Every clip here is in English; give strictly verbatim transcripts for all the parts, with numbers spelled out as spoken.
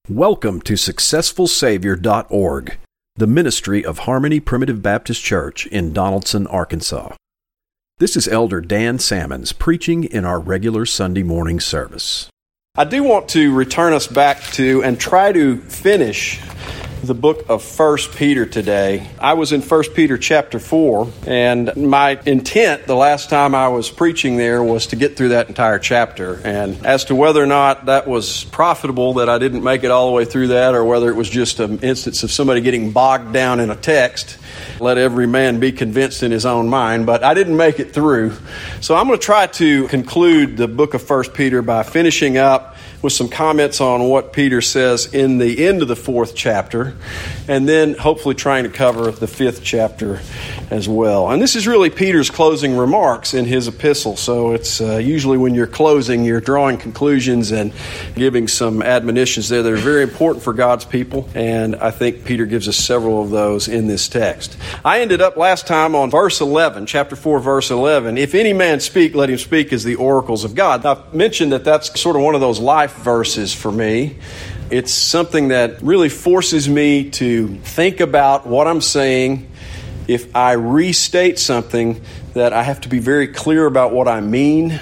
Welcome to successful savior dot org, the ministry of Harmony Primitive Baptist Church in Donaldson, Arkansas. This is Elder Dan Sammons preaching in our regular Sunday morning service. I do want to return us back to and try to finish the book of First Peter today. I was in First Peter chapter four, and my intent the last time I was preaching there was to get through that entire chapter. And as to whether or not that was profitable, that I didn't make it all the way through that, or whether it was just an instance of somebody getting bogged down in a text, let every man be convinced in his own mind, but I didn't make it through. So I'm going to try to conclude the book of First Peter by finishing up with some comments on what Peter says in the end of the fourth chapter, and then hopefully trying to cover the fifth chapter as well. And this is really Peter's closing remarks in his epistle, so it's uh, usually when you're closing, you're drawing conclusions and giving some admonitions there that are very important for God's people, and I think Peter gives us several of those in this text. I ended up last time on verse eleven, chapter four, verse eleven. If any man speak, let him speak as the oracles of God. I've mentioned that that's sort of one of those life verses for me. It's something that really forces me to think about what I'm saying. If I restate something, that I have to be very clear about what I mean.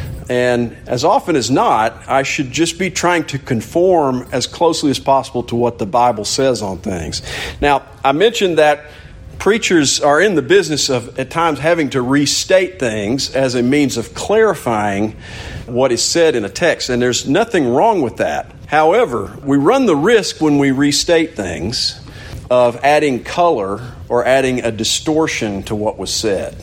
And as often as not, I should just be trying to conform as closely as possible to what the Bible says on things. Now, I mentioned that preachers are in the business of, at times, having to restate things as a means of clarifying what is said in a text, and there's nothing wrong with that. However, we run the risk when we restate things of adding color or adding a distortion to what was said.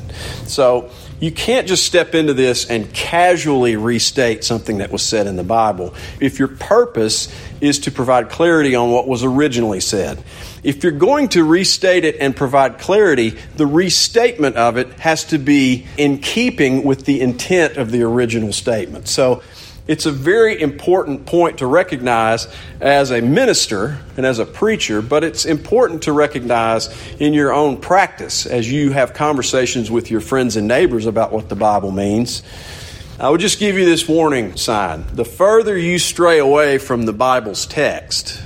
So you can't just step into this and casually restate something that was said in the Bible if your purpose is to provide clarity on what was originally said. If you're going to restate it and provide clarity, the restatement of it has to be in keeping with the intent of the original statement. So it's a very important point to recognize as a minister and as a preacher, but it's important to recognize in your own practice as you have conversations with your friends and neighbors about what the Bible means. I would just give you this warning sign. The further you stray away from the Bible's text,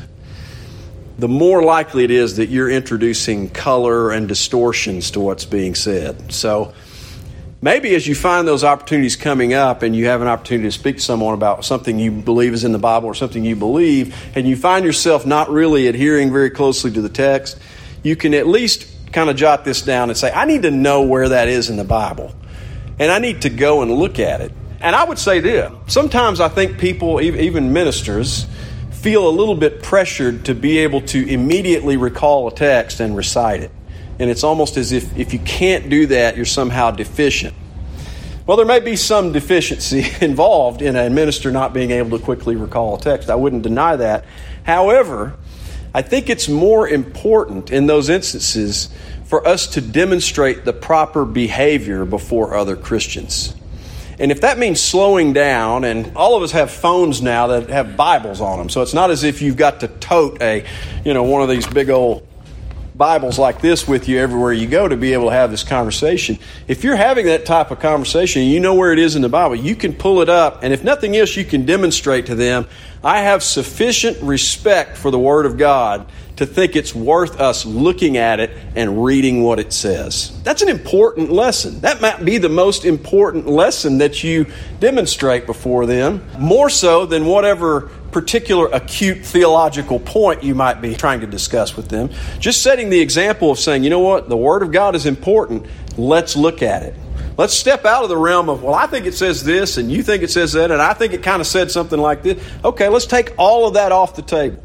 the more likely it is that you're introducing color and distortions to what's being said. So maybe as you find those opportunities coming up and you have an opportunity to speak to someone about something you believe is in the Bible or something you believe, and you find yourself not really adhering very closely to the text, you can at least kind of jot this down and say, I need to know where that is in the Bible, and I need to go and look at it. And I would say this, sometimes I think people, even ministers, feel a little bit pressured to be able to immediately recall a text and recite it. And it's almost as if if you can't do that, you're somehow deficient. Well, there may be some deficiency involved in a minister not being able to quickly recall a text. I wouldn't deny that. However, I think it's more important in those instances for us to demonstrate the proper behavior before other Christians. And if that means slowing down, and all of us have phones now that have Bibles on them, so it's not as if you've got to tote a, you know, one of these big old Bibles like this with you everywhere you go to be able to have this conversation. If you're having that type of conversation, you know where it is in the Bible, you can pull it up, and if nothing else, you can demonstrate to them, I have sufficient respect for the Word of God to think it's worth us looking at it and reading what it says. That's an important lesson. That might be the most important lesson that you demonstrate before them, more so than whatever particular acute theological point you might be trying to discuss with them. Just setting the example of saying, you know what, the Word of God is important. Let's look at it. Let's step out of the realm of, well, I think it says this, and you think it says that, and I think it kind of said something like this. Okay, let's take all of that off the table.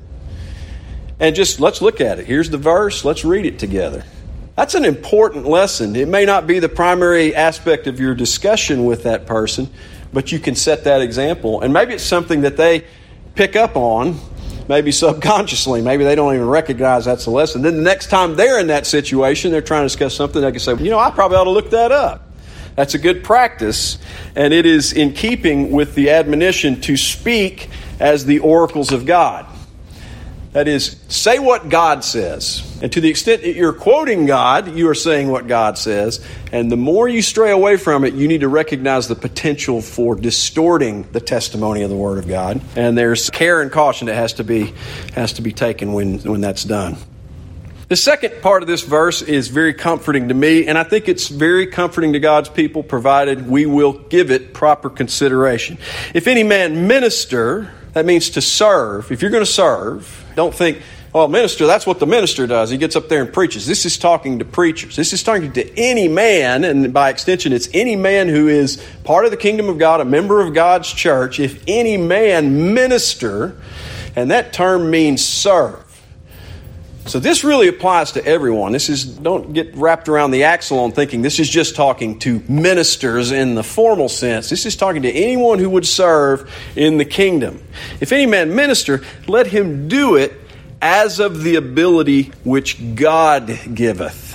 And just let's look at it. Here's the verse. Let's read it together. That's an important lesson. It may not be the primary aspect of your discussion with that person, but you can set that example. And maybe it's something that they pick up on, maybe subconsciously. Maybe they don't even recognize that's a lesson. Then the next time they're in that situation, they're trying to discuss something, they can say, you know, I probably ought to look that up. That's a good practice, and it is in keeping with the admonition to speak as the oracles of God. That is, say what God says. And to the extent that you're quoting God, you are saying what God says. And the more you stray away from it, you need to recognize the potential for distorting the testimony of the Word of God. And there's care and caution that has to be has to be taken when, when that's done. The second part of this verse is very comforting to me, and I think it's very comforting to God's people, provided we will give it proper consideration. If any man minister, that means to serve. If you're going to serve, don't think, well, minister, that's what the minister does. He gets up there and preaches. This is talking to preachers. This is talking to any man, and by extension, it's any man who is part of the kingdom of God, a member of God's church. If any man minister, and that term means serve. So this really applies to everyone. This is, don't get wrapped around the axle on thinking this is just talking to ministers in the formal sense. This is talking to anyone who would serve in the kingdom. If any man minister, let him do it as of the ability which God giveth.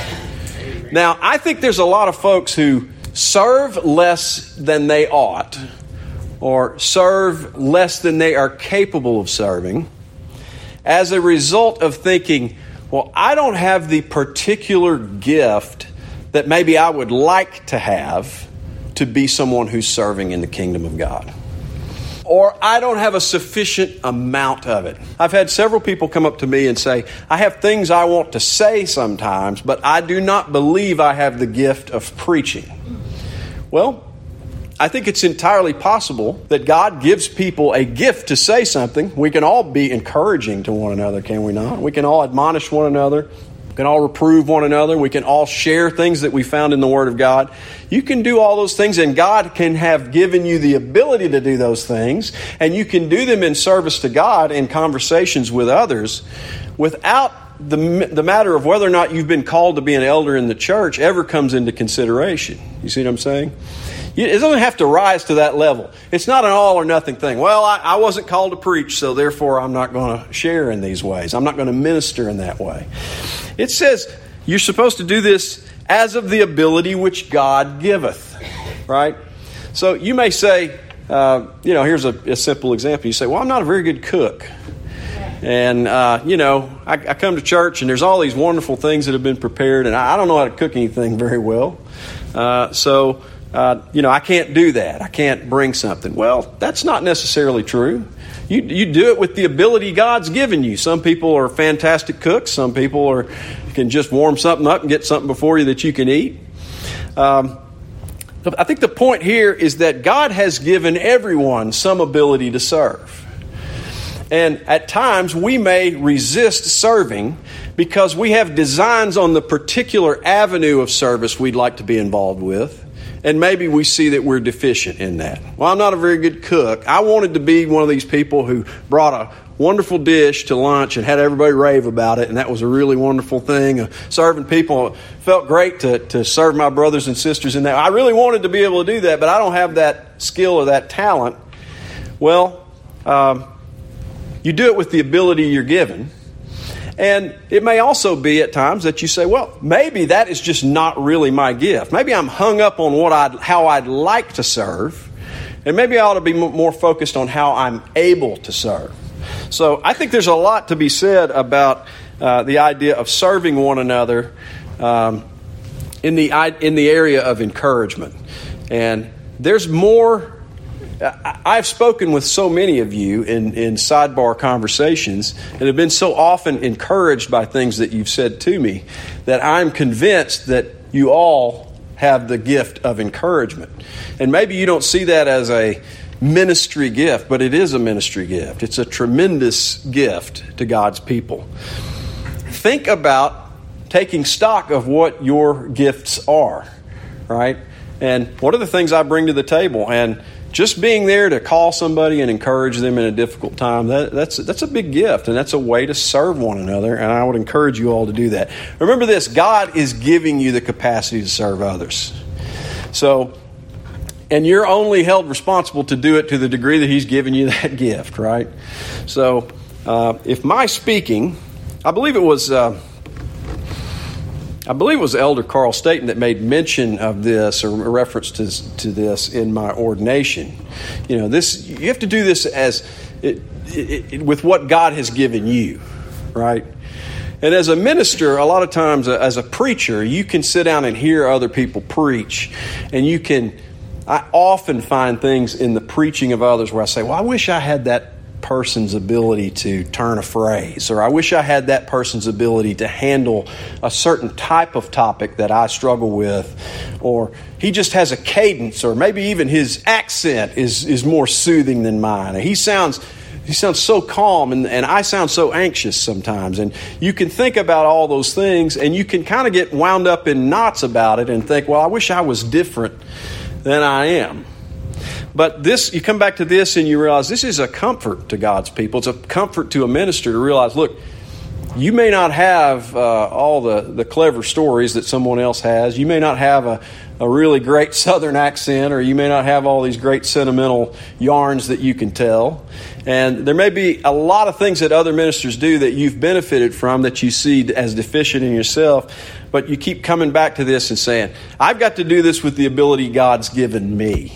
Now, I think there's a lot of folks who serve less than they ought, or serve less than they are capable of serving, as a result of thinking, well, I don't have the particular gift that maybe I would like to have to be someone who's serving in the kingdom of God. Or I don't have a sufficient amount of it. I've had several people come up to me and say, I have things I want to say sometimes, but I do not believe I have the gift of preaching. Well, I think it's entirely possible that God gives people a gift to say something. We can all be encouraging to one another, can we not? We can all admonish one another. We can all reprove one another. We can all share things that we found in the Word of God. You can do all those things, and God can have given you the ability to do those things, and you can do them in service to God in conversations with others without the, the matter of whether or not you've been called to be an elder in the church ever comes into consideration. You see what I'm saying? It doesn't have to rise to that level. It's not an all or nothing thing. Well, I, I wasn't called to preach, so therefore I'm not going to share in these ways. I'm not going to minister in that way. It says you're supposed to do this as of the ability which God giveth, right? So you may say, uh, you know, here's a, a simple example. You say, well, I'm not a very good cook. And, uh, you know, I, I come to church and there's all these wonderful things that have been prepared, and I, I don't know how to cook anything very well. Uh, so... Uh, you know, I can't do that. I can't bring something. Well, that's not necessarily true. You you do it with the ability God's given you. Some people are fantastic cooks. Some people are can just warm something up and get something before you that you can eat. Um, I think the point here is that God has given everyone some ability to serve. And at times we may resist serving because we have designs on the particular avenue of service we'd like to be involved with. And maybe we see that we're deficient in that. Well, I'm not a very good cook. I wanted to be one of these people who brought a wonderful dish to lunch and had everybody rave about it. And that was a really wonderful thing. Uh, serving people, felt great to, to serve my brothers and sisters in that. I really wanted to be able to do that, but I don't have that skill or that talent. Well, um, you do it with the ability you're given. And it may also be at times that you say, well, maybe that is just not really my gift. Maybe I'm hung up on what I'd, how I'd like to serve. And maybe I ought to be more focused on how I'm able to serve. So I think there's a lot to be said about uh, the idea of serving one another um, in the in the area of encouragement. And there's more. I've spoken with so many of you in, in sidebar conversations and have been so often encouraged by things that you've said to me that I'm convinced that you all have the gift of encouragement. And maybe you don't see that as a ministry gift, but it is a ministry gift. It's a tremendous gift to God's people. Think about taking stock of what your gifts are, right? And what are the things I bring to the table? And just being there to call somebody and encourage them in a difficult time, that, that's that's a big gift, and that's a way to serve one another, and I would encourage you all to do that. Remember this, God is giving you the capacity to serve others. So, and you're only held responsible to do it to the degree that He's given you that gift, right? So, uh, if my speaking, I believe it was... Uh, I believe it was Elder Carl Staten that made mention of this or a reference to, to this in my ordination. You know, this you have to do this as it, it, it, with what God has given you, right? And as a minister, a lot of times, uh, as a preacher, you can sit down and hear other people preach, and you can, I often find things in the preaching of others where I say, well, I wish I had that person's ability to turn a phrase, or I wish I had that person's ability to handle a certain type of topic that I struggle with, or he just has a cadence, or maybe even his accent is, is more soothing than mine. He sounds He sounds so calm, and, and I sound so anxious sometimes. And you can think about all those things, and you can kind of get wound up in knots about it and think, well, I wish I was different than I am. But this, you come back to this and you realize this is a comfort to God's people. It's a comfort to a minister to realize, look, you may not have uh, all the, the clever stories that someone else has. You may not have a, a really great Southern accent, or you may not have all these great sentimental yarns that you can tell. And there may be a lot of things that other ministers do that you've benefited from that you see as deficient in yourself. But you keep coming back to this and saying, I've got to do this with the ability God's given me.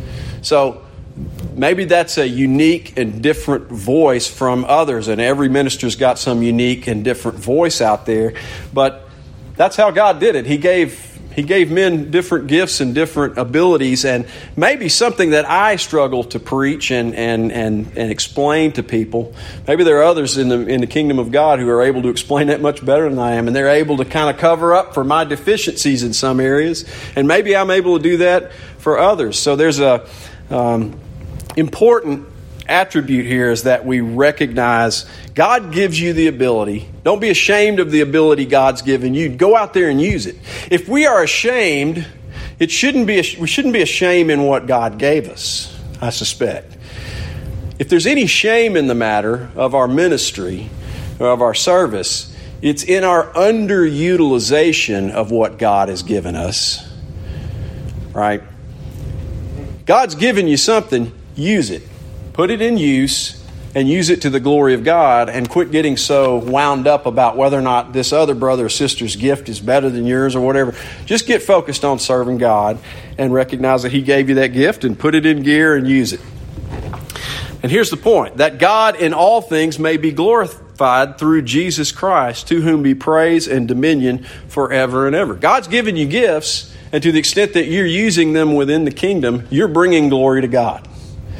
So maybe that's a unique and different voice from others, and every minister's got some unique and different voice out there. But that's how God did it. He gave He gave men different gifts and different abilities, and maybe something that I struggle to preach and and and, and explain to people. Maybe there are others in the in the kingdom of God who are able to explain that much better than I am, and they're able to kind of cover up for my deficiencies in some areas, and maybe I'm able to do that for others. So there's a um, important attribute here is that we recognize God gives you the ability. Don't be ashamed of the ability God's given you. Go out there and use it. If we are ashamed, it shouldn't be. We shouldn't be ashamed in what God gave us, I suspect. If there's any shame in the matter of our ministry or of our service, it's in our underutilization of what God has given us. Right? God's given you something, use it. Put it in use and use it to the glory of God, and quit getting so wound up about whether or not this other brother or sister's gift is better than yours or whatever. Just get focused on serving God and recognize that He gave you that gift, and put it in gear and use it. And here's the point, that God in all things may be glorified through Jesus Christ, to whom be praise and dominion forever and ever. God's given you gifts, and to the extent that you're using them within the kingdom, you're bringing glory to God.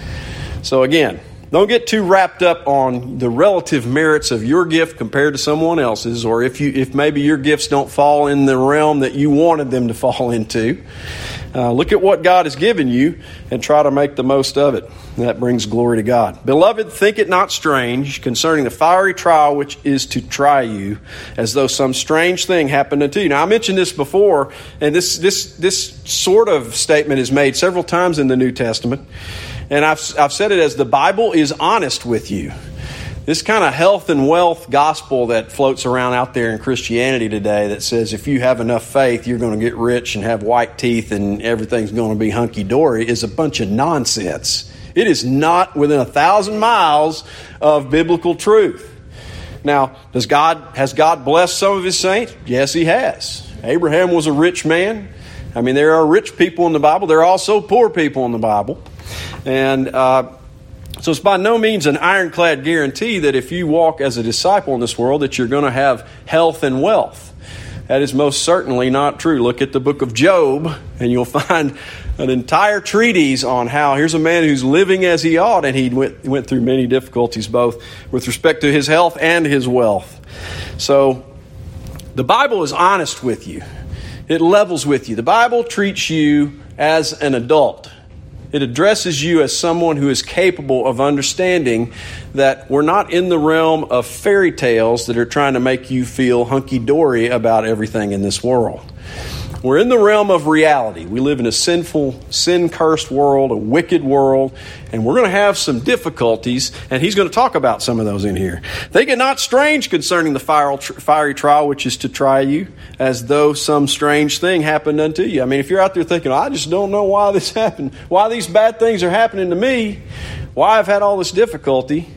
So again, don't get too wrapped up on the relative merits of your gift compared to someone else's, or if you if maybe your gifts don't fall in the realm that you wanted them to fall into. Uh, look at what God has given you and try to make the most of it. That brings glory to God. Beloved, think it not strange concerning the fiery trial which is to try you, as though some strange thing happened unto you. Now, I mentioned this before, and this this this sort of statement is made several times in the New Testament. And I've I've said it as the Bible is honest with you. This kind of health and wealth gospel that floats around out there in Christianity today that says if you have enough faith, you're going to get rich and have white teeth and everything's going to be hunky-dory is a bunch of nonsense. It is not within a thousand miles of biblical truth. Now, does God has God blessed some of His saints? Yes, He has. Abraham was a rich man. I mean, there are rich people in the Bible. There are also poor people in the Bible. And uh, so it's by no means an ironclad guarantee that if you walk as a disciple in this world that you're going to have health and wealth. That is most certainly not true. Look at the book of Job, and you'll find an entire treatise on how here's a man who's living as he ought, and he went, went through many difficulties both with respect to his health and his wealth. So the Bible is honest with you. It levels with you. The Bible treats you as an adult. It addresses you as someone who is capable of understanding that we're not in the realm of fairy tales that are trying to make you feel hunky-dory about everything in this world. We're in the realm of reality. We live in a sinful, sin-cursed world, a wicked world, and we're going to have some difficulties, and he's going to talk about some of those in here. Think it not strange concerning the fiery trial which is to try you, as though some strange thing happened unto you. I mean, if you're out there thinking, I just don't know why this happened, why these bad things are happening to me, why I've had all this difficulty.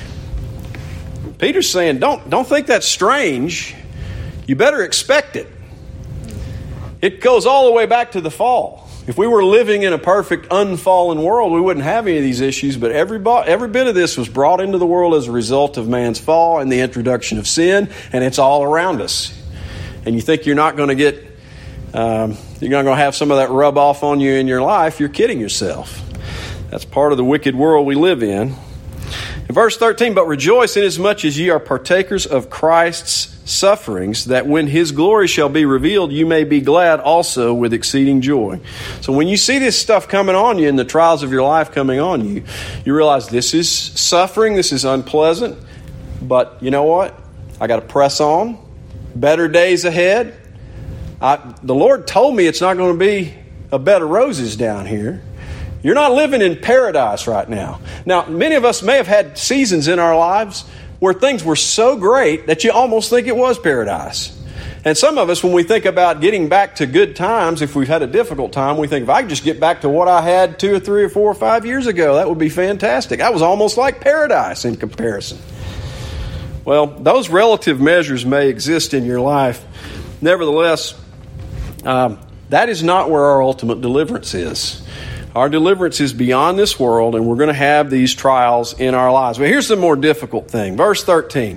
Peter's saying, don't, don't think that's strange. You better expect it. It goes all the way back to the fall. If we were living in a perfect, unfallen world, we wouldn't have any of these issues, but every, every bit of this was brought into the world as a result of man's fall and the introduction of sin, and it's all around us. And you think you're not going to get, um, you're not going to have some of that rub off on you in your life, you're kidding yourself. That's part of the wicked world we live in. In verse thirteen, but rejoice inasmuch as ye are partakers of Christ's sufferings, that when his glory shall be revealed, you may be glad also with exceeding joy. So when you see this stuff coming on you and the trials of your life coming on you, you realize this is suffering, this is unpleasant, but you know what? I got to press on. Better days ahead. I, the Lord told me it's not going to be a bed of roses down here. You're not living in paradise right now. Now, many of us may have had seasons in our lives where things were so great that you almost think it was paradise. And some of us, when we think about getting back to good times, if we've had a difficult time, we think, if I could just get back to what I had two or three or four or five years ago, that would be fantastic. That was almost like paradise in comparison. Well, those relative measures may exist in your life. Nevertheless, um, that is not where our ultimate deliverance is. Our deliverance is beyond this world, and we're going to have these trials in our lives. But here's the more difficult thing. Verse thirteen.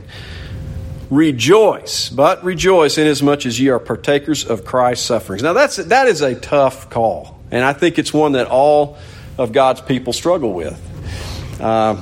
Rejoice, but rejoice inasmuch as ye are partakers of Christ's sufferings. Now, that's that is a tough call, and I think it's one that all of God's people struggle with. Uh,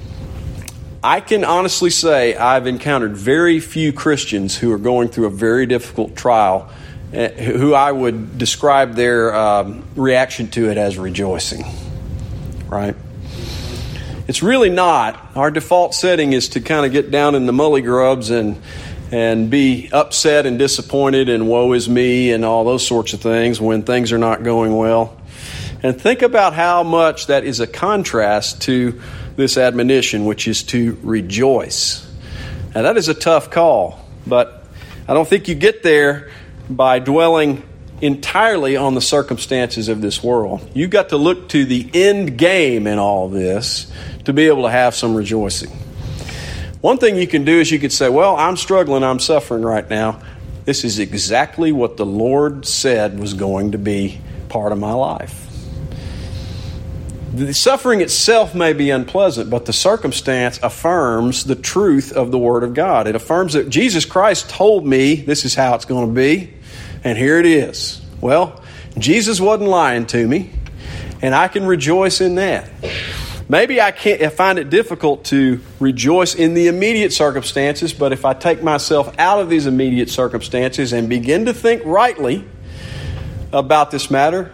I can honestly say I've encountered very few Christians who are going through a very difficult trial who I would describe their um, reaction to it as rejoicing, right? It's really not. Our default setting is to kind of get down in the mully grubs and and be upset and disappointed and woe is me and all those sorts of things when things are not going well. And think about how much that is a contrast to this admonition, which is to rejoice. Now, that is a tough call, but I don't think you get there by dwelling entirely on the circumstances of this world. You've got to look to the end game in all this to be able to have some rejoicing. One thing you can do is you could say, well, I'm struggling, I'm suffering right now. This is exactly what the Lord said was going to be part of my life. The suffering itself may be unpleasant, but the circumstance affirms the truth of the Word of God. It affirms that Jesus Christ told me this is how it's going to be, and here it is. Well, Jesus wasn't lying to me, and I can rejoice in that. Maybe I can't. I find it difficult to rejoice in the immediate circumstances, but if I take myself out of these immediate circumstances and begin to think rightly about this matter,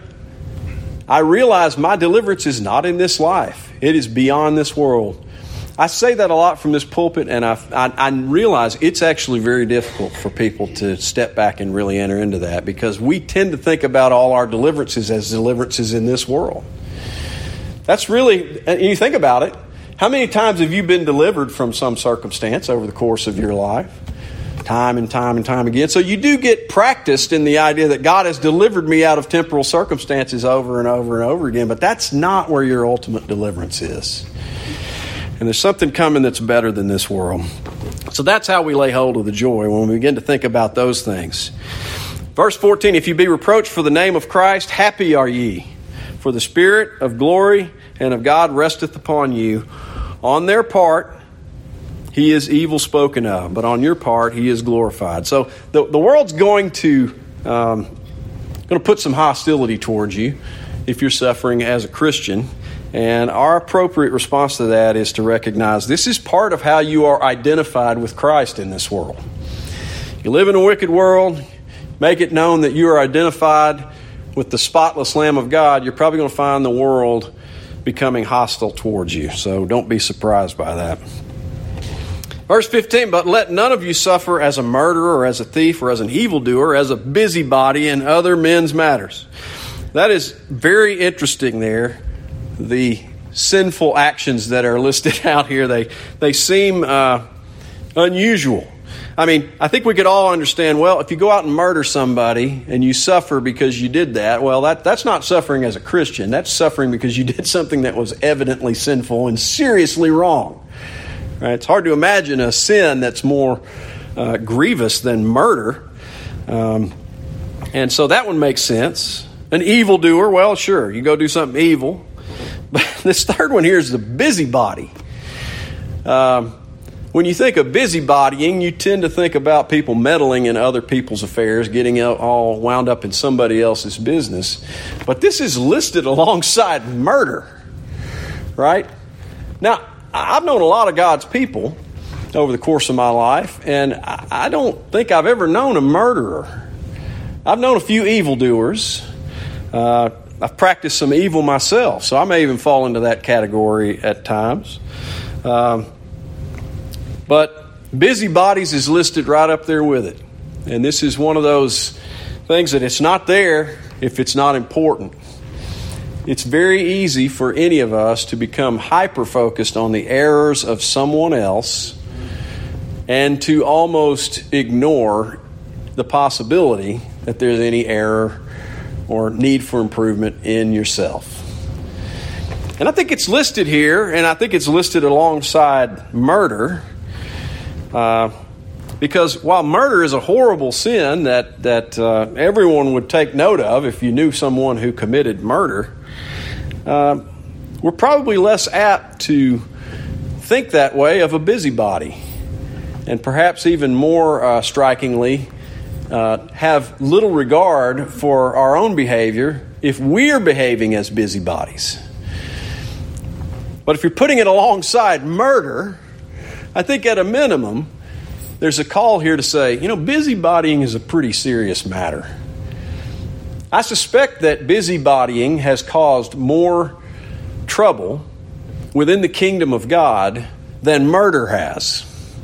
I realize my deliverance is not in this life. It is beyond this world. I say that a lot from this pulpit, and I, I, I realize it's actually very difficult for people to step back and really enter into that, because we tend to think about all our deliverances as deliverances in this world. That's really, and you think about it, how many times have you been delivered from some circumstance over the course of your life? Time and time and time again. So you do get practiced in the idea that God has delivered me out of temporal circumstances over and over and over again, but that's not where your ultimate deliverance is. And there's something coming that's better than this world. So that's how we lay hold of the joy when we begin to think about those things. Verse fourteen, if you be reproached for the name of Christ, happy are ye, for the Spirit of glory and of God resteth upon you. On their part, he is evil spoken of, but on your part, he is glorified. So the, the world's going to um, going to put some hostility towards you if you're suffering as a Christian. And our appropriate response to that is to recognize this is part of how you are identified with Christ in this world. You live in a wicked world, make it known that you are identified with the spotless Lamb of God, you're probably going to find the world becoming hostile towards you. So don't be surprised by that. Verse fifteen, but let none of you suffer as a murderer or as a thief or as an evildoer, as a busybody in other men's matters. That is very interesting there. The sinful actions that are listed out here, they, they seem uh, unusual. I mean, I think we could all understand, well, if you go out and murder somebody and you suffer because you did that, well, that, that's not suffering as a Christian. That's suffering because you did something that was evidently sinful and seriously wrong. Right? It's hard to imagine a sin that's more uh, grievous than murder. Um, and so that one makes sense. An evildoer, well, sure, you go do something evil. But this third one here is the busybody. Um, when you think of busybodying, you tend to think about people meddling in other people's affairs, getting all wound up in somebody else's business. But this is listed alongside murder, right? Now, I've known a lot of God's people over the course of my life, and I don't think I've ever known a murderer. I've known a few evildoers. Uh, I've practiced some evil myself, so I may even fall into that category at times. Um, but busybodies is listed right up there with it. And this is one of those things that it's not there if it's not important. It's very easy for any of us to become hyper-focused on the errors of someone else and to almost ignore the possibility that there's any error or need for improvement in yourself. And I think it's listed here, and I think it's listed alongside murder, uh, because while murder is a horrible sin that, that uh, everyone would take note of if you knew someone who committed murder, uh, we're probably less apt to think that way of a busybody. And perhaps even more uh, strikingly, uh, have little regard for our own behavior if we're behaving as busybodies. But if you're putting it alongside murder, I think at a minimum, there's a call here to say, you know, busybodying is a pretty serious matter. I suspect that busybodying has caused more trouble within the kingdom of God than murder has.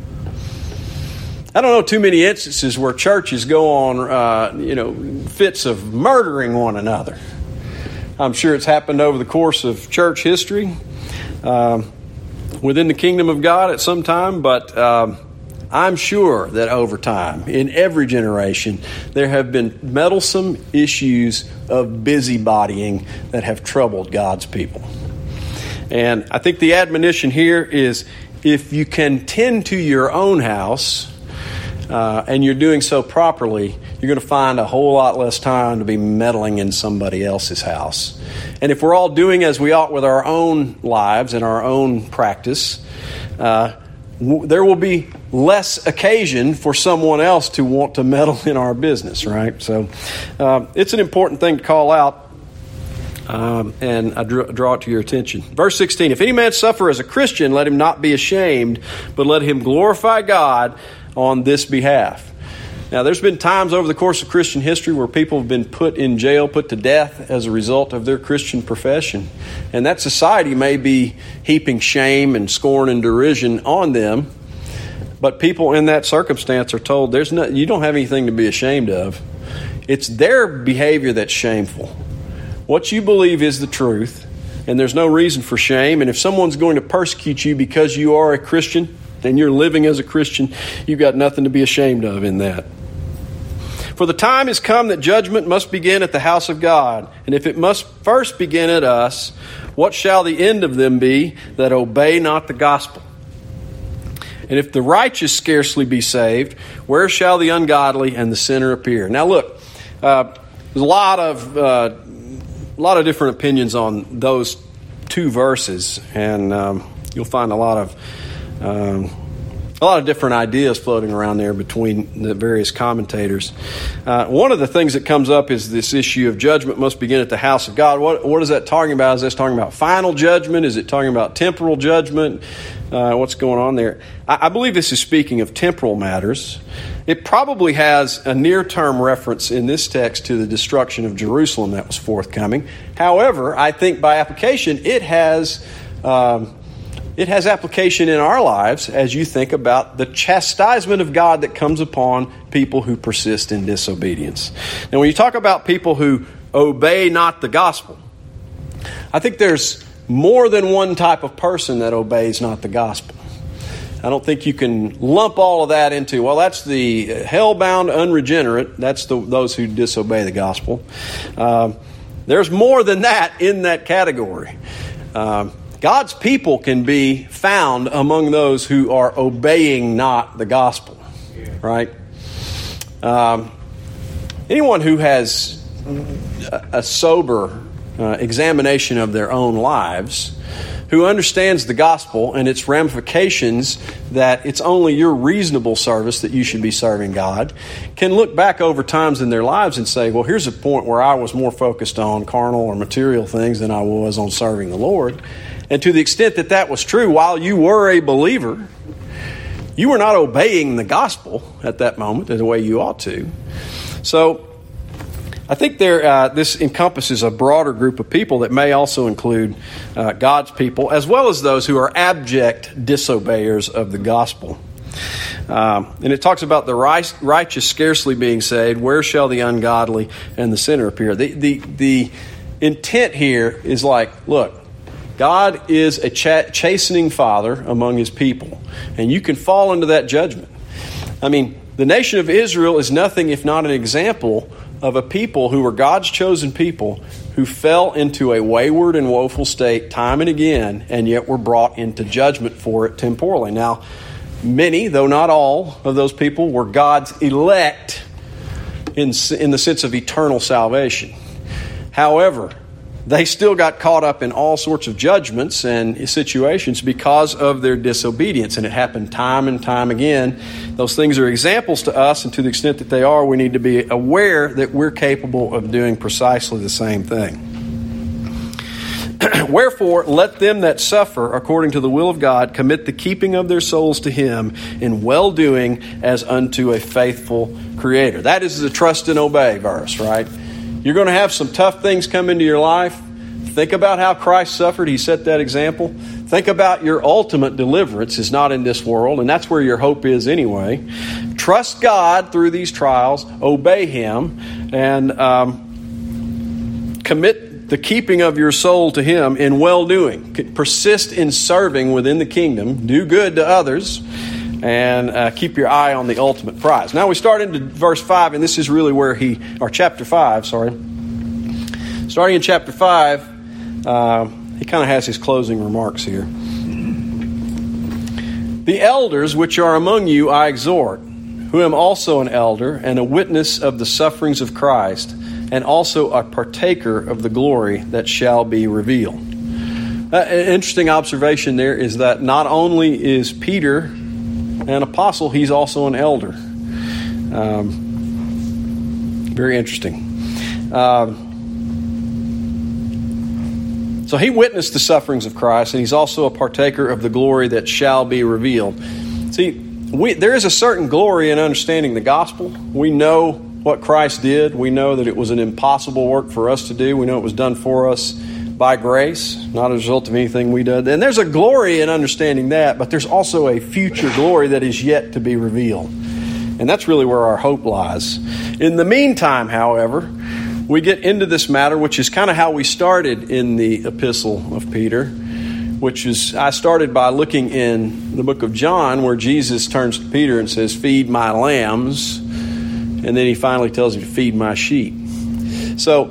I don't know too many instances where churches go on, uh, you know, fits of murdering one another. I'm sure it's happened over the course of church history um, within the kingdom of God at some time, but um, I'm sure that over time, in every generation, there have been meddlesome issues of busybodying that have troubled God's people. And I think the admonition here is, if you can tend to your own house, Uh, and you're doing so properly, you're going to find a whole lot less time to be meddling in somebody else's house. And if we're all doing as we ought with our own lives and our own practice, uh, w- there will be less occasion for someone else to want to meddle in our business, right? So uh, it's an important thing to call out. Um, and I draw, draw it to your attention. Verse sixteen, if any man suffer as a Christian, let him not be ashamed, but let him glorify God on this behalf. Now, there's been times over the course of Christian history where people have been put in jail, put to death as a result of their Christian profession. And that society may be heaping shame and scorn and derision on them, but people in that circumstance are told, "There's no, you don't have anything to be ashamed of. It's their behavior that's shameful. What you believe is the truth, and there's no reason for shame. And if someone's going to persecute you because you are a Christian and you're living as a Christian, you've got nothing to be ashamed of in that. For the time has come that judgment must begin at the house of God. And if it must first begin at us, what shall the end of them be that obey not the gospel? And if the righteous scarcely be saved, where shall the ungodly and the sinner appear?" Now look, uh, there's a lot of uh, a lot of different opinions on those two verses, and um, you'll find a lot of Um, a lot of different ideas floating around there between the various commentators. Uh, one of the things that comes up is this issue of judgment must begin at the house of God. What, what is that talking about? Is this talking about final judgment? Is it talking about temporal judgment? Uh, what's going on there? I, I believe this is speaking of temporal matters. It probably has a near-term reference in this text to the destruction of Jerusalem that was forthcoming. However, I think by application, it has... Um, It has application in our lives as you think about the chastisement of God that comes upon people who persist in disobedience. Now, when you talk about people who obey not the gospel, I think there's more than one type of person that obeys not the gospel. I don't think you can lump all of that into, well, that's the hell-bound unregenerate. That's the, those who disobey the gospel. Um, there's more than that in that category. Um, God's people can be found among those who are obeying not the gospel, right? Um, anyone who has a sober uh, examination of their own lives, who understands the gospel and its ramifications, that it's only your reasonable service that you should be serving God, can look back over times in their lives and say, well, here's a point where I was more focused on carnal or material things than I was on serving the Lord. And to the extent that that was true, while you were a believer, you were not obeying the gospel at that moment the way you ought to. So I think there uh, this encompasses a broader group of people that may also include uh, God's people, as well as those who are abject disobeyers of the gospel. Um, and it talks about the righteous scarcely being saved. Where shall the ungodly and the sinner appear? The, the, the intent here is like, look, God is a ch- chastening father among his people, and you can fall into that judgment. I mean, the nation of Israel is nothing if not an example of a people who were God's chosen people who fell into a wayward and woeful state time and again, and yet were brought into judgment for it temporally. Now, many, though not all, of those people were God's elect in, in the sense of eternal salvation. However, they still got caught up in all sorts of judgments and situations because of their disobedience. And it happened time and time again. Those things are examples to us, and to the extent that they are, we need to be aware that we're capable of doing precisely the same thing. Wherefore, let them that suffer according to the will of God commit the keeping of their souls to Him in well-doing as unto a faithful Creator. That is the trust and obey verse, right? You're going to have some tough things come into your life. Think about how Christ suffered. He set that example. Think about your ultimate deliverance is not in this world, and that's where your hope is anyway. Trust God through these trials. Obey Him, and um, commit the keeping of your soul to Him in well-doing. Persist in serving within the kingdom. Do good to others. And uh, keep your eye on the ultimate prize. Now we start into verse five, and this is really where he, or chapter five, sorry. Starting in chapter five, uh, he kind of has his closing remarks here. The elders which are among you I exhort, who am also an elder and a witness of the sufferings of Christ, and also a partaker of the glory that shall be revealed. Uh, an interesting observation there is that not only is Peter an apostle, he's also an elder. Um, very interesting. Um, so he witnessed the sufferings of Christ, and he's also a partaker of the glory that shall be revealed. See, we, there is a certain glory in understanding the gospel. We know what Christ did. We know that it was an impossible work for us to do. We know it was done for us by grace, not as a result of anything we did. And there's a glory in understanding that, but there's also a future glory that is yet to be revealed. And that's really where our hope lies. In the meantime, however, we get into this matter, which is kind of how we started in the epistle of Peter, which is, I started by looking in the book of John, where Jesus turns to Peter and says, feed my lambs. And then he finally tells him to feed my sheep. So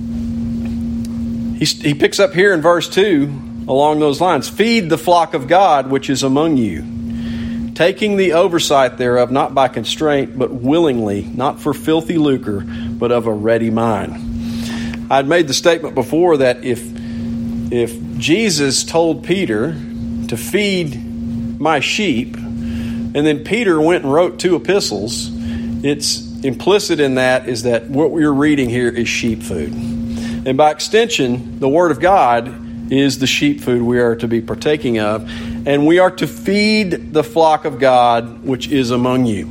He, he picks up here in verse two along those lines. Feed the flock of God which is among you, taking the oversight thereof, not by constraint, but willingly, not for filthy lucre, but of a ready mind. I'd made the statement before that if, if Jesus told Peter to feed my sheep, and then Peter went and wrote two epistles, it's implicit in that is that what we're reading here is sheep food. And by extension, the Word of God is the sheep food we are to be partaking of. And we are to feed the flock of God which is among you.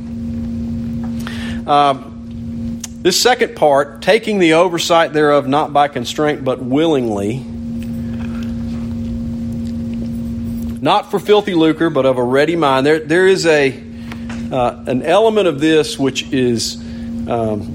Uh, this second part, taking the oversight thereof, not by constraint, but willingly. Not for filthy lucre, but of a ready mind. There, there is a uh, an element of this which is... Um,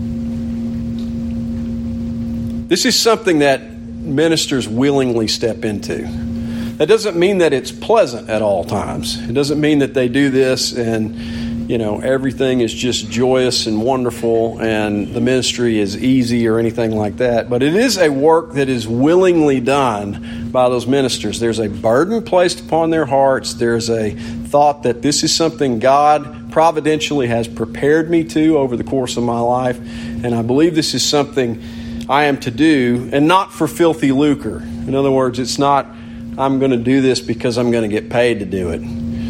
This is something that ministers willingly step into. That doesn't mean that it's pleasant at all times. It doesn't mean that they do this and you know, everything is just joyous and wonderful and the ministry is easy or anything like that. But it is a work that is willingly done by those ministers. There's a burden placed upon their hearts. There's a thought that this is something God providentially has prepared me to over the course of my life. And I believe this is something I am to do, and not for filthy lucre. In other words, it's not, I'm going to do this because I'm going to get paid to do it.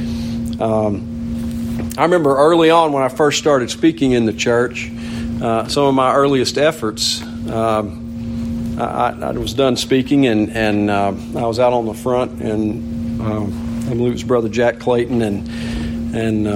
Um, I remember early on when I first started speaking in the church, uh, some of my earliest efforts, um, I, I was done speaking, and, and uh, I was out on the front, and um, I believe it was Brother Jack Clayton and, and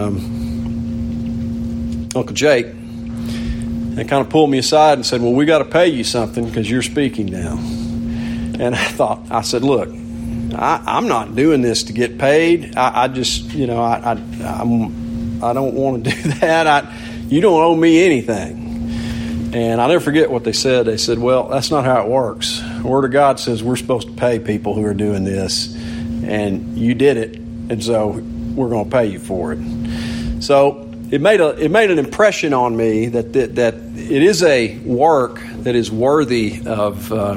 um, Uncle Jake. They kind of pulled me aside and said, well, we got to pay you something because you're speaking now. And I thought, I said, look, I, I'm not doing this to get paid. I, I just, you know, I, I, I'm, I don't want to do that. I, you don't owe me anything. And I'll never forget what they said. They said, well, that's not how it works. The Word of God says we're supposed to pay people who are doing this. And you did it, and so we're going to pay you for it. So It made a it made an impression on me that that, that it is a work that is worthy of uh,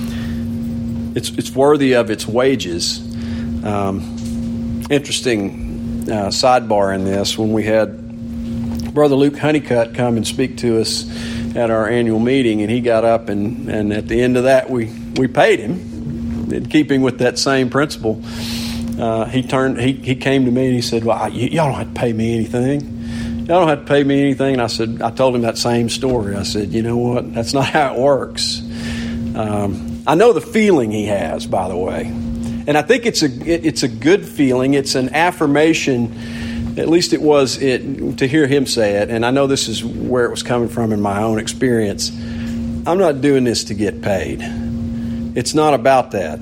it's it's worthy of its wages. Um, interesting uh, sidebar in this: when we had Brother Luke Honeycutt come and speak to us at our annual meeting, and he got up and, and at the end of that we we paid him, in keeping with that same principle. Uh, he turned he he came to me and he said, "Well, I, y- y'all don't have to pay me anything." Y'all don't have to pay me anything. And I said, I told him that same story. I said, you know what? That's not how it works. Um, I know the feeling he has, by the way, and I think it's a it, it's a good feeling. It's an affirmation. At least it was it to hear him say it. And I know this is where it was coming from in my own experience. I'm not doing this to get paid. It's not about that.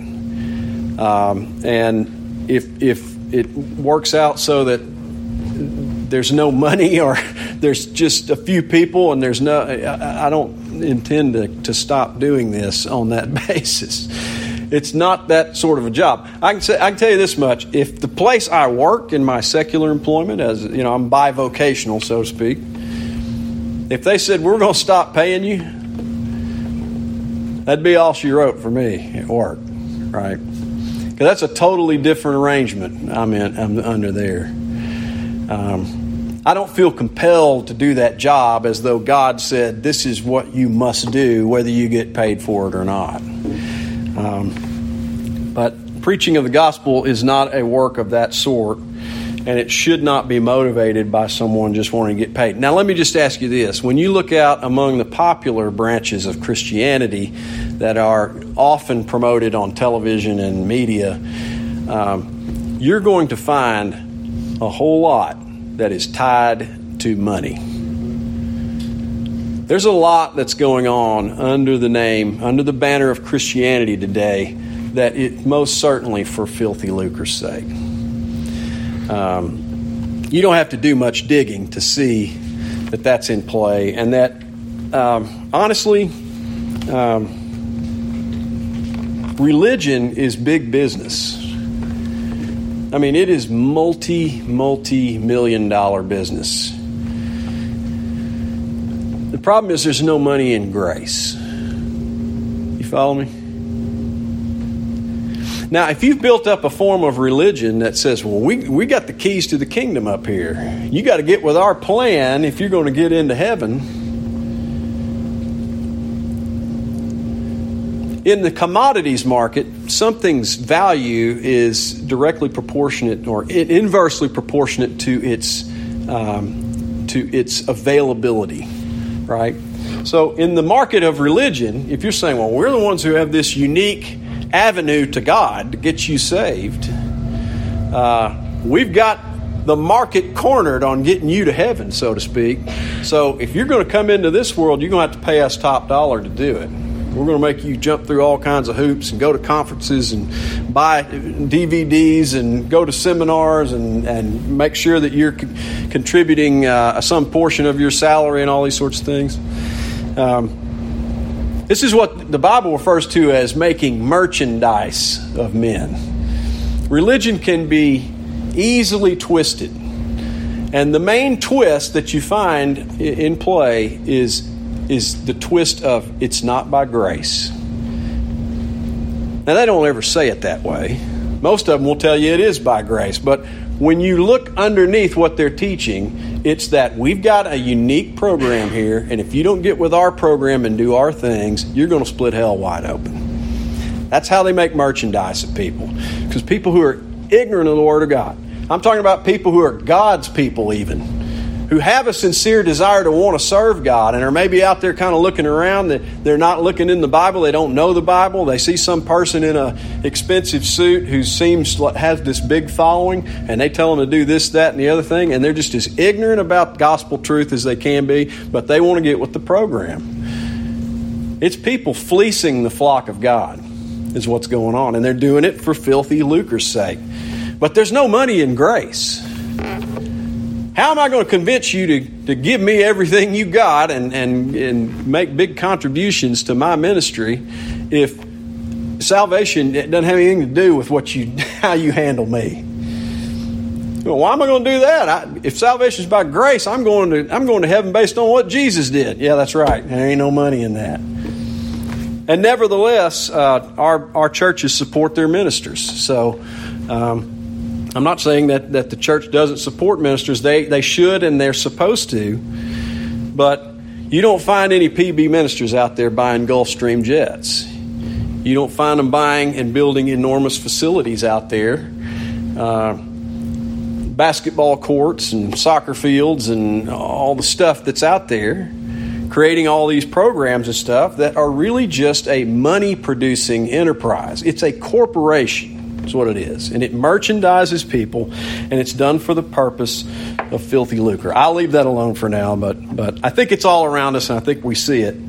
Um, and if if it works out so that there's no money, or there's just a few people, and there's no, I, I don't intend to, to stop doing this on that basis. It's not that sort of a job. I can say, I can tell you this much: if the place I work in my secular employment, as you know, I'm bivocational, so to speak. If they said we're going to stop paying you, that'd be all she wrote for me at work, right? Because that's a totally different arrangement I'm in. I'm under there. Um, I don't feel compelled to do that job as though God said, this is what you must do, whether you get paid for it or not. Um, but preaching of the gospel is not a work of that sort, and it should not be motivated by someone just wanting to get paid. Now, let me just ask you this. When you look out among the popular branches of Christianity that are often promoted on television and media, um, you're going to find a whole lot that is tied to money. There's a lot that's going on under the name, under the banner of Christianity today, that it most certainly for filthy lucre's sake. Um, you don't have to do much digging to see that that's in play, and that um, honestly, um, religion is big business. I mean, it is multi, multi-million dollar business. The problem is there's no money in grace. You follow me? Now, if you've built up a form of religion that says, well, we, we got the keys to the kingdom up here. You got to get with our plan if you're going to get into heaven. In the commodities market, something's value is directly proportionate or inversely proportionate to its um, to its availability, right? So in the market of religion, if you're saying, well, we're the ones who have this unique avenue to God to get you saved, uh, we've got the market cornered on getting you to heaven, so to speak. So if you're going to come into this world, you're going to have to pay us top dollar to do it. We're going to make you jump through all kinds of hoops and go to conferences and buy D V Ds and go to seminars and, and make sure that you're co- contributing uh, some portion of your salary and all these sorts of things. Um, this is what the Bible refers to as making merchandise of men. Religion can be easily twisted And the main twist that you find in play is, is the twist of it's not by grace. Now, they don't ever say it that way. Most of them will tell you it is by grace. But when you look underneath what they're teaching, it's that we've got a unique program here, and if you don't get with our program and do our things, you're going to split hell wide open. That's how they make merchandise of people. Because people who are ignorant of the Word of God, I'm talking about people who are God's people even, who have a sincere desire to want to serve God and are maybe out there kind of looking around. They're not looking in the Bible. They don't know the Bible. They see some person in an expensive suit who seems like has this big following, and they tell them to do this, that, and the other thing, and they're just as ignorant about gospel truth as they can be, but they want to get with the program. It's people fleecing the flock of God is what's going on, and they're doing it for filthy lucre's sake. But there's no money in grace. How am I going to convince you to, to give me everything you got and, and, and make big contributions to my ministry if salvation doesn't have anything to do with what you how you handle me? Well, why am I going to do that? I, if salvation is by grace, I'm going to I'm going to heaven based on what Jesus did. Yeah, that's right. There ain't no money in that. And nevertheless, uh, our our churches support their ministers. So. Um, I'm not saying that, that the church doesn't support ministers. They they should and they're supposed to. But you don't find any P B ministers out there buying Gulfstream jets. You don't find them buying and building enormous facilities out there. Uh, basketball courts and soccer fields and all the stuff that's out there. Creating all these programs and stuff that are really just a money-producing enterprise. It's a corporation. That's what it is. And it merchandises people, and it's done for the purpose of filthy lucre. I'll leave that alone for now, but but I think it's all around us, and I think we see it.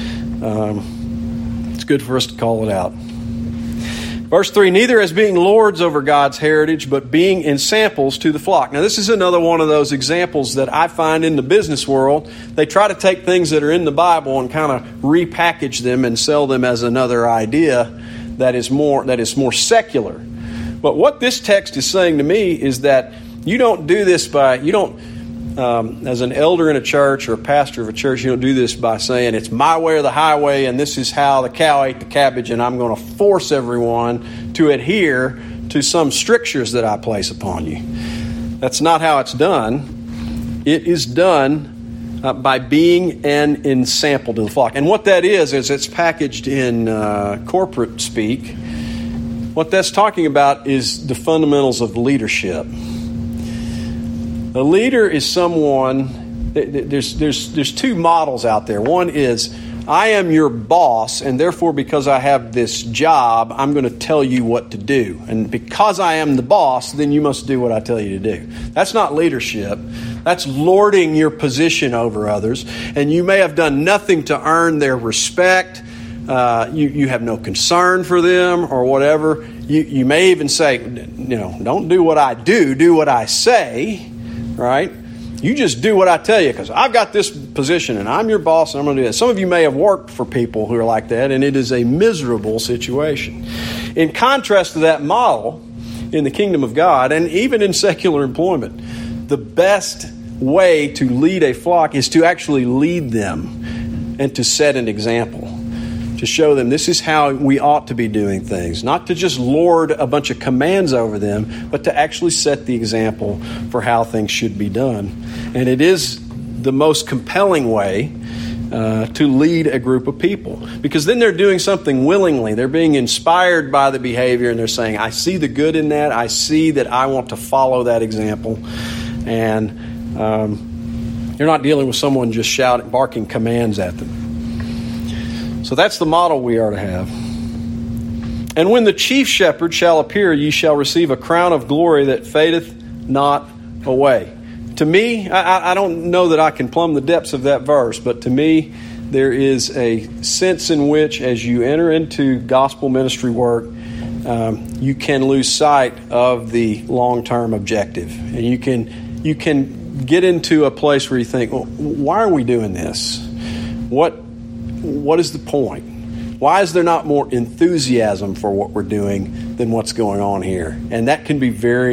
Um, it's good for us to call it out. Verse three, neither as being lords over God's heritage, but being ensamples to the flock. Now, this is another one of those examples that I find in the business world. They try to take things that are in the Bible and kind of repackage them and sell them as another idea that is more that is more secular. But what this text is saying to me is that you don't do this by, you don't, um, as an elder in a church or a pastor of a church, you don't do this by saying it's my way or the highway and this is how the cow ate the cabbage and I'm going to force everyone to adhere to some strictures that I place upon you. That's not how it's done. It is done uh, by being an ensample to the flock. And what that is, is it's packaged in uh, corporate speak. What that's talking about is the fundamentals of leadership. A leader is someone, there's, there's, there's two models out there. One is, I am your boss, and therefore because I have this job, I'm going to tell you what to do. And because I am the boss, then you must do what I tell you to do. That's not leadership. That's lording your position over others. And you may have done nothing to earn their respect. Uh, you, you have no concern for them or whatever. You, you may even say, you know, don't do what I do, do what I say, right? You just do what I tell you because I've got this position and I'm your boss and I'm going to do that. Some of you may have worked for people who are like that, and it is a miserable situation. In contrast to that model in the kingdom of God and even in secular employment, the best way to lead a flock is to actually lead them and to set an example. To show them this is how we ought to be doing things. Not to just lord a bunch of commands over them, but to actually set the example for how things should be done. And it is the most compelling way uh, to lead a group of people. Because then they're doing something willingly. They're being inspired by the behavior, and they're saying, I see the good in that. I see that I want to follow that example. And um, you're not dealing with someone just shouting, barking commands at them. So that's the model we are to have. And when the chief shepherd shall appear, ye shall receive a crown of glory that fadeth not away. To me, I, I don't know that I can plumb the depths of that verse, but to me, there is a sense in which as you enter into gospel ministry work, um, you can lose sight of the long-term objective. And you can, you can get into a place where you think, well, why are we doing this? What What is the point? Why is there not more enthusiasm for what we're doing than what's going on here? And that can be very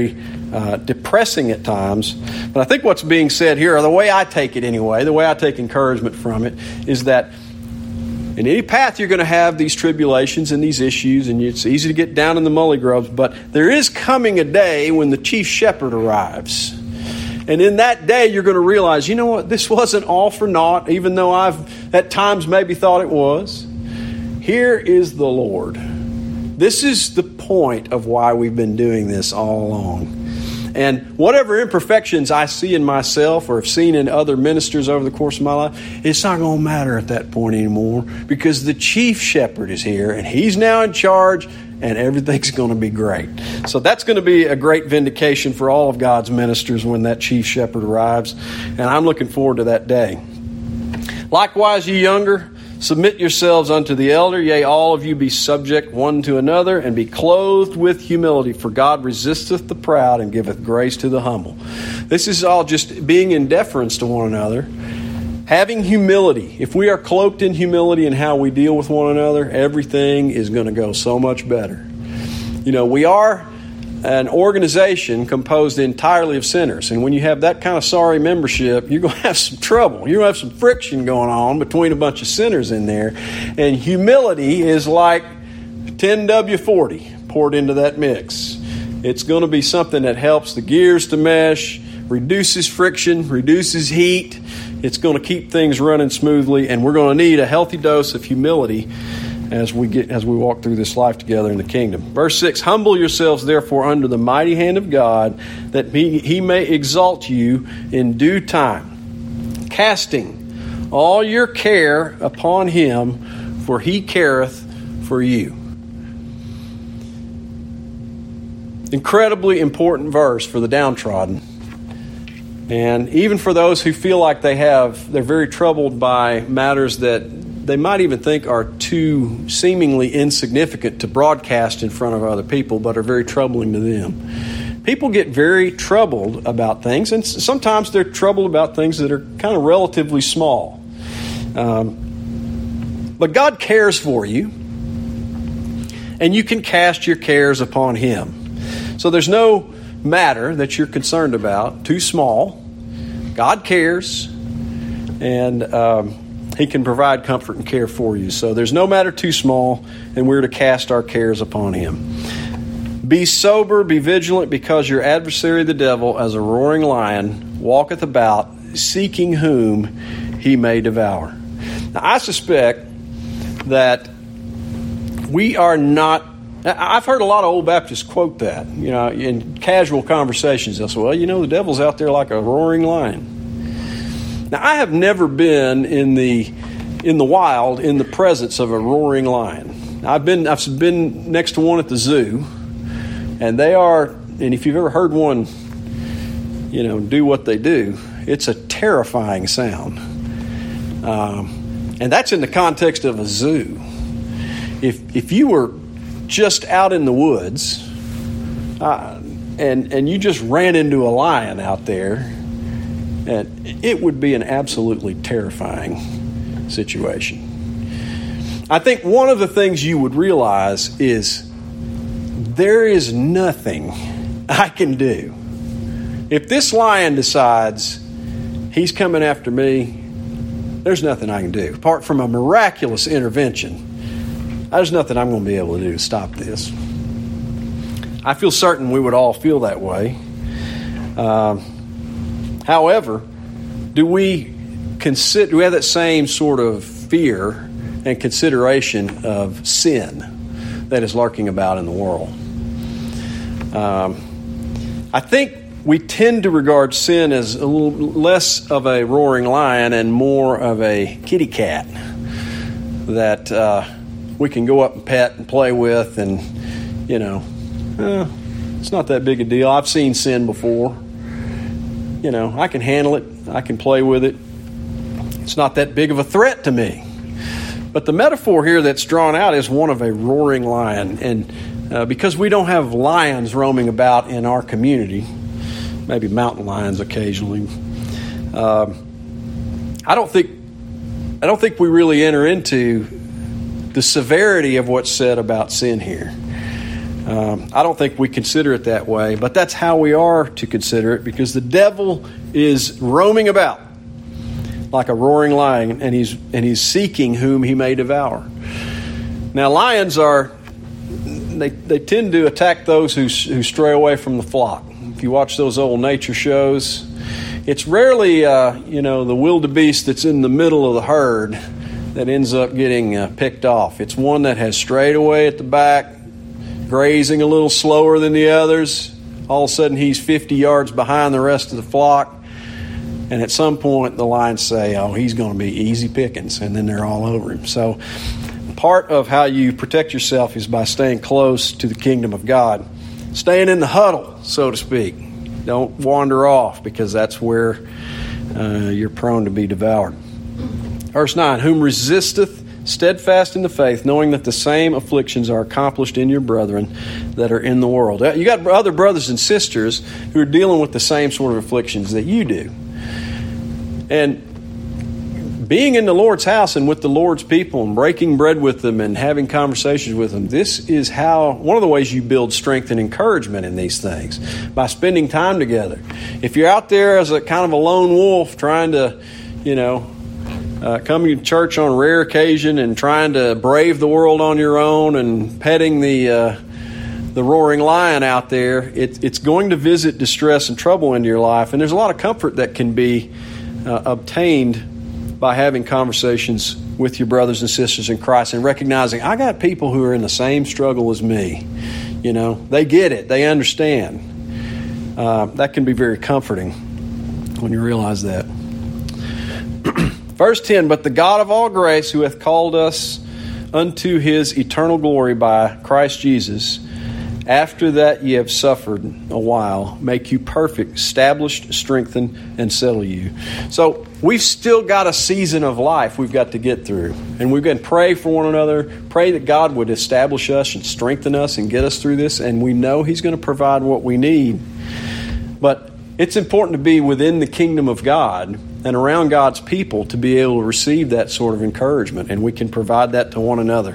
uh, depressing at times. But I think what's being said here, or the way I take it anyway, the way I take encouragement from it, is that in any path you're going to have these tribulations and these issues, and it's easy to get down in the mully grubs, but there is coming a day when the chief shepherd arrives. And in that day, you're going to realize, you know what, this wasn't all for naught, even though I've at times maybe thought it was. Here is the Lord. This is the point of why we've been doing this all along. And whatever imperfections I see in myself or have seen in other ministers over the course of my life, it's not going to matter at that point anymore, because the chief shepherd is here and he's now in charge, and everything's going to be great. So that's going to be a great vindication for all of God's ministers when that chief shepherd arrives. And I'm looking forward to that day. Likewise, ye younger, submit yourselves unto the elder. Yea, all of you be subject one to another, and be clothed with humility. For God resisteth the proud and giveth grace to the humble. This is all just being in deference to one another. Having humility. If we are cloaked in humility in how we deal with one another, everything is going to go so much better. You know, we are an organization composed entirely of sinners. And when you have that kind of sorry membership, you're going to have some trouble. You're going to have some friction going on between a bunch of sinners in there. And humility is like ten W forty poured into that mix. It's going to be something that helps the gears to mesh, reduces friction, reduces heat. It's going to keep things running smoothly, and we're going to need a healthy dose of humility as we get as we walk through this life together in the kingdom. Verse six, humble yourselves therefore under the mighty hand of God, that he, he may exalt you in due time, casting all your care upon him, for he careth for you. Incredibly important verse for the downtrodden. And even for those who feel like they have, they're very troubled by matters that they might even think are too seemingly insignificant to broadcast in front of other people, but are very troubling to them. People get very troubled about things, and sometimes they're troubled about things that are kind of relatively small. Um, but God cares for you, and you can cast your cares upon Him. So there's no matter that you're concerned about too small. God cares, and um, He can provide comfort and care for you. So there's no matter too small, and we're to cast our cares upon Him. Be sober, be vigilant, because your adversary the devil, as a roaring lion, walketh about, seeking whom he may devour. Now, I suspect that we are not. I've heard a lot of old Baptists quote that, you know, in casual conversations. They'll say, well, you know, the devil's out there like a roaring lion. Now, I have never been in the in the wild in the presence of a roaring lion. I've been I've been next to one at the zoo, and they are, and if you've ever heard one, you know, do what they do, it's a terrifying sound. Um, and that's in the context of a zoo. If if you were just out in the woods, uh, and and you just ran into a lion out there, and it would be an absolutely terrifying situation. I think one of the things you would realize is there is nothing I can do. If this lion decides he's coming after me, there's nothing I can do apart from a miraculous intervention. There's nothing I'm going to be able to do to stop this. I feel certain we would all feel that way. Um, however, do we consider? Do we have that same sort of fear and consideration of sin that is lurking about in the world? Um, I think we tend to regard sin as a little less of a roaring lion and more of a kitty cat that uh, we can go up and pet and play with, and, you know, eh, it's not that big a deal. I've seen sin before. You know, I can handle it. I can play with it. It's not that big of a threat to me. But the metaphor here that's drawn out is one of a roaring lion. And uh, because we don't have lions roaming about in our community, maybe mountain lions occasionally, uh, I don't think I don't think we really enter into the severity of what's said about sin here. Um, I don't think we consider it that way, but that's how we are to consider it, because the devil is roaming about like a roaring lion, and he's and he's seeking whom he may devour. Now, lions are they they tend to attack those who who stray away from the flock. If you watch those old nature shows, it's rarely uh, you know the wildebeest that's in the middle of the herd that ends up getting uh, picked off. It's one that has strayed away at the back, grazing a little slower than the others. All of a sudden, he's fifty yards behind the rest of the flock. And at some point, the lions say, oh, he's going to be easy pickings. And then they're all over him. So part of how you protect yourself is by staying close to the kingdom of God. Staying in the huddle, so to speak. Don't wander off, because that's where uh, you're prone to be devoured. Verse nine, whom resisteth steadfast in the faith, knowing that the same afflictions are accomplished in your brethren that are in the world. You got other brothers and sisters who are dealing with the same sort of afflictions that you do. And being in the Lord's house and with the Lord's people and breaking bread with them and having conversations with them, this is how, one of the ways you build strength and encouragement in these things, by spending time together. If you're out there as a kind of a lone wolf trying to, you know, uh, coming to church on rare occasion and trying to brave the world on your own and petting the uh, the roaring lion out there, it, it's going to visit distress and trouble into your life. And there's a lot of comfort that can be Uh, obtained by having conversations with your brothers and sisters in Christ and recognizing, I got people who are in the same struggle as me. You know, they get it. They understand. Uh, that can be very comforting when you realize that. Verse ten, but the God of all grace, who hath called us unto his eternal glory by Christ Jesus, after that ye have suffered a while, make you perfect, established, strengthen, and settle you. So we've still got a season of life we've got to get through. And we've got to pray for one another, pray that God would establish us and strengthen us and get us through this. And we know he's going to provide what we need. But it's important to be within the kingdom of God and around God's people to be able to receive that sort of encouragement. And we can provide that to one another.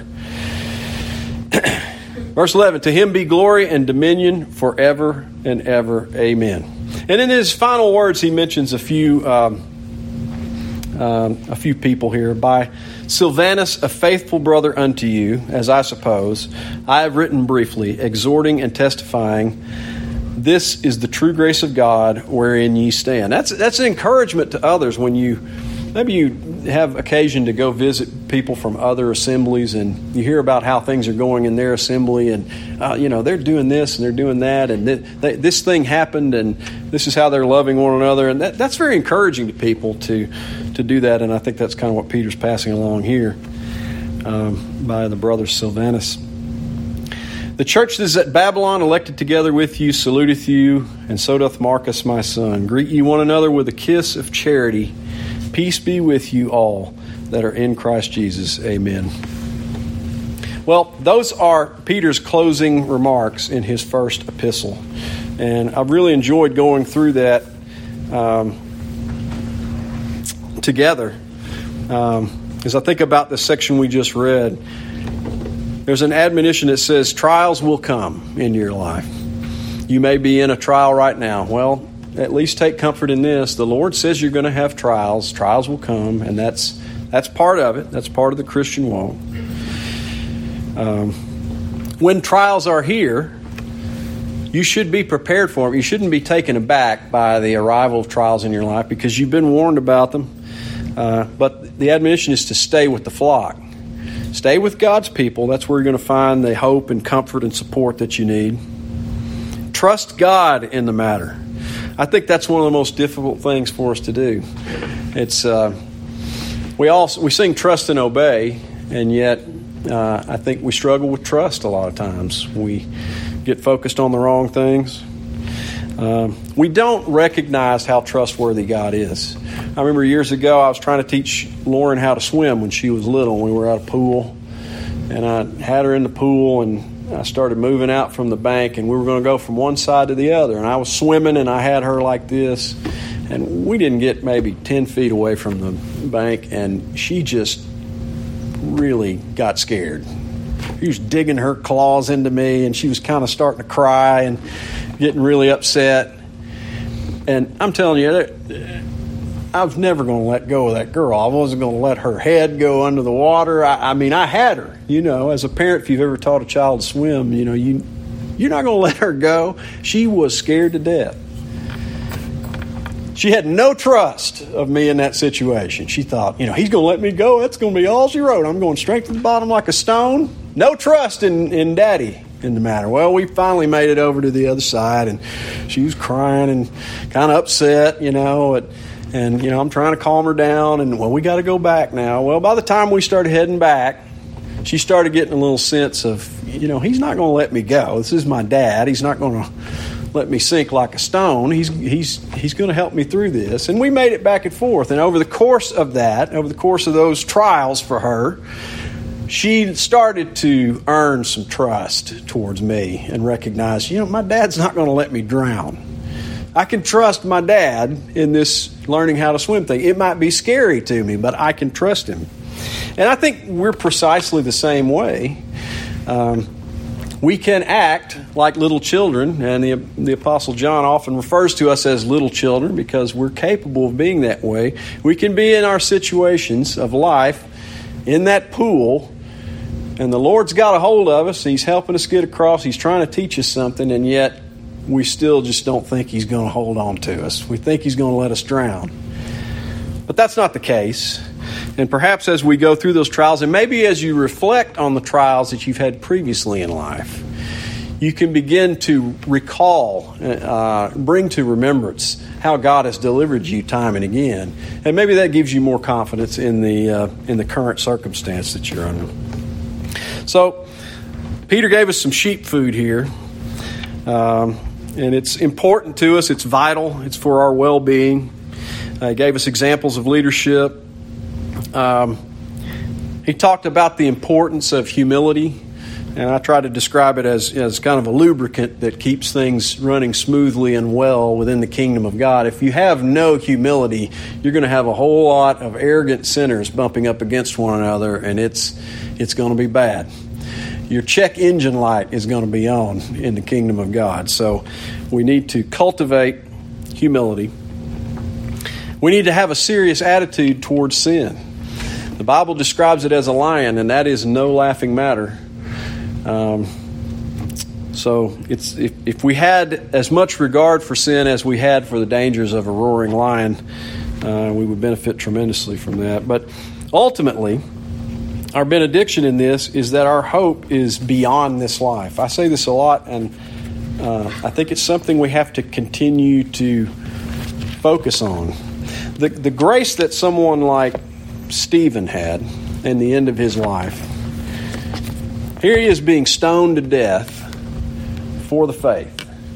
Verse eleven, to him be glory and dominion forever and ever. Amen. And in his final words, he mentions a few um, um, a few people here. By Silvanus, a faithful brother unto you, as I suppose, I have written briefly, exhorting and testifying, this is the true grace of God wherein ye stand. That's that's an encouragement to others when you, maybe you have occasion to go visit people from other assemblies and you hear about how things are going in their assembly and, uh, you know, they're doing this and they're doing that and th- they, this thing happened and this is how they're loving one another. And that, that's very encouraging to people to, to do that. And I think that's kind of what Peter's passing along here um, by the brother Silvanus. The church that is at Babylon, elected together with you, saluteth you, and so doth Marcus my son. Greet ye one another with a kiss of charity. Peace be with you all that are in Christ Jesus. Amen. Well, those are Peter's closing remarks in his first epistle. And I've really enjoyed going through that um, together. Um, as I think about the section we just read, there's an admonition that says trials will come in your life. You may be in a trial right now. Well, at least take comfort in this. The Lord says you're going to have trials. Trials will come, and that's that's part of it. That's part of the Christian walk. Um, when trials are here, you should be prepared for them. You shouldn't be taken aback by the arrival of trials in your life because you've been warned about them. Uh, but the admonition is to stay with the flock. Stay with God's people. That's where you're going to find the hope and comfort and support that you need. Trust God in the matter. I think that's one of the most difficult things for us to do. It's uh, we all we sing trust and obey, and yet uh, I think we struggle with trust a lot of times. We get focused on the wrong things. Um, we don't recognize how trustworthy God is. I remember years ago I was trying to teach Lauren how to swim when she was little. We were at a pool, and I had her in the pool, and I started moving out from the bank, and we were going to go from one side to the other. And I was swimming, and I had her like this. And we didn't get maybe ten feet away from the bank, and she just really got scared. she was digging her claws into me, and she was kind of starting to cry and getting really upset. And I'm telling you, I was never going to let go of that girl. I wasn't going to let her head go under the water. I, I mean, I had her. You know, as a parent, if you've ever taught a child to swim, you know, you, you're not going to let her go. She was scared to death. She had no trust of me in that situation. She thought, you know, he's going to let me go. That's going to be all she wrote. I'm going straight to the bottom like a stone. No trust in, in Daddy in the matter. Well, we finally made it over to the other side, and she was crying and kind of upset, you know, and, and, you know, I'm trying to calm her down, and, well, we got to go back now. Well, by the time we started heading back, she started getting a little sense of, you know, he's not going to let me go. This is my dad. He's not going to let me sink like a stone. He's he's he's going to help me through this. And we made it back and forth. And over the course of that, over the course of those trials for her, she started to earn some trust towards me and recognize, you know, my dad's not going to let me drown. I can trust my dad in this learning how to swim thing. It might be scary to me, but I can trust him. And I think we're precisely the same way. Um, we can act like little children, and the, the Apostle John often refers to us as little children because we're capable of being that way. We can be in our situations of life in that pool, and the Lord's got a hold of us. He's helping us get across. He's trying to teach us something, and yet we still just don't think He's going to hold on to us. We think He's going to let us drown. But that's not the case. And perhaps as we go through those trials, and maybe as you reflect on the trials that you've had previously in life, you can begin to recall, uh, bring to remembrance how God has delivered you time and again. And maybe that gives you more confidence in the uh, in the current circumstance that you're under. So, Peter gave us some sheep food here. Um, and it's important to us. It's vital. It's for our well-being. Uh, he gave us examples of leadership. Um, he talked about the importance of humility, and I try to describe it as, as kind of a lubricant that keeps things running smoothly and well within the kingdom of God. If you have no humility, you're going to have a whole lot of arrogant sinners bumping up against one another, and it's it's going to be bad. Your check engine light is going to be on in the kingdom of God. So we need to cultivate humility. We need to have a serious attitude towards sin. The Bible describes it as a lion, and that is no laughing matter. Um, so it's if, if we had as much regard for sin as we had for the dangers of a roaring lion, uh, we would benefit tremendously from that. But ultimately, our benediction in this is that our hope is beyond this life. I say this a lot, and uh, I think it's something we have to continue to focus on. The, the grace that someone like Stephen had in the end of his life. Here he is being stoned to death for the faith.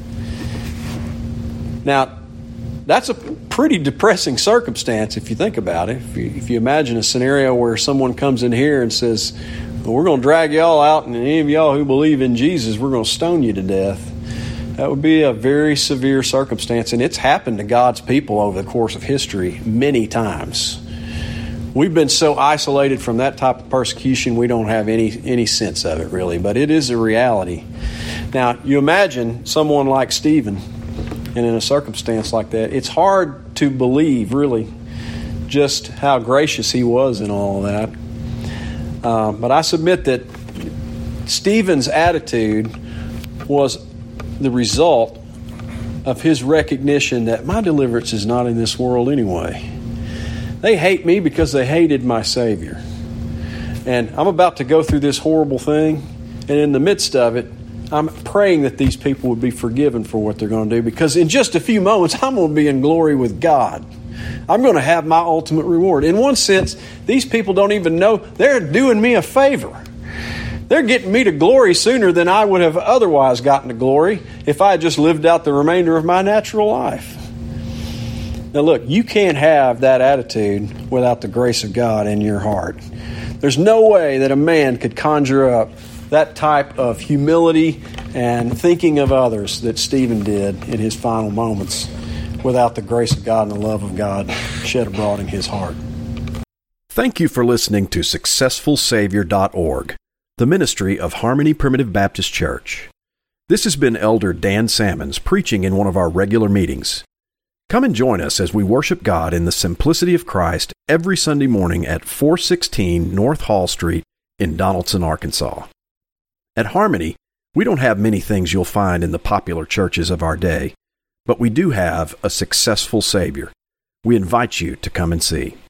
Now, that's a pretty depressing circumstance if you think about it. If you, if you imagine a scenario where someone comes in here and says, well, we're going to drag y'all out, and any of y'all who believe in Jesus, we're going to stone you to death. That would be a very severe circumstance, and it's happened to God's people over the course of history many times. We've been so isolated from that type of persecution, we don't have any any sense of it, really. But it is a reality. Now, you imagine someone like Stephen, and in a circumstance like that, it's hard to believe, really, just how gracious he was in all of that. Uh, but I submit that Stephen's attitude was the result of his recognition that my deliverance is not in this world anyway. They hate me because they hated my Savior. And I'm about to go through this horrible thing, and in the midst of it, I'm praying that these people would be forgiven for what they're going to do, because in just a few moments, I'm going to be in glory with God. I'm going to have my ultimate reward. In one sense, these people don't even know they're doing me a favor. They're getting me to glory sooner than I would have otherwise gotten to glory if I had just lived out the remainder of my natural life. Now look, you can't have that attitude without the grace of God in your heart. There's no way that a man could conjure up that type of humility and thinking of others that Stephen did in his final moments without the grace of God and the love of God shed abroad in his heart. Thank you for listening to successful savior dot org. the ministry of Harmony Primitive Baptist Church. This has been Elder Dan Salmons preaching in one of our regular meetings. Come and join us as we worship God in the simplicity of Christ every Sunday morning at four sixteen North Hall Street in Donaldson, Arkansas. At Harmony, we don't have many things you'll find in the popular churches of our day, but we do have a successful Savior. We invite you to come and see.